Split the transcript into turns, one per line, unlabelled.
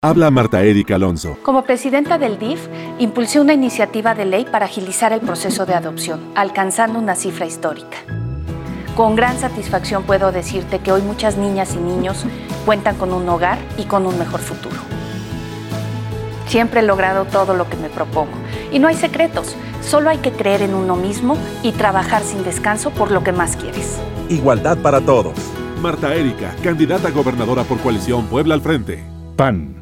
Habla Marta Erika Alonso.
Como presidenta del DIF, impulsé una iniciativa de ley para agilizar el proceso de adopción, alcanzando una cifra histórica. Con gran satisfacción puedo decirte que hoy muchas niñas y niños cuentan con un hogar y con un mejor futuro. Siempre he logrado todo lo que me propongo. Y no hay secretos, solo hay que creer en uno mismo y trabajar sin descanso por lo que más quieres.
Igualdad para todos.
Marta Erika, candidata a gobernadora por Coalición Puebla al Frente.
PAN.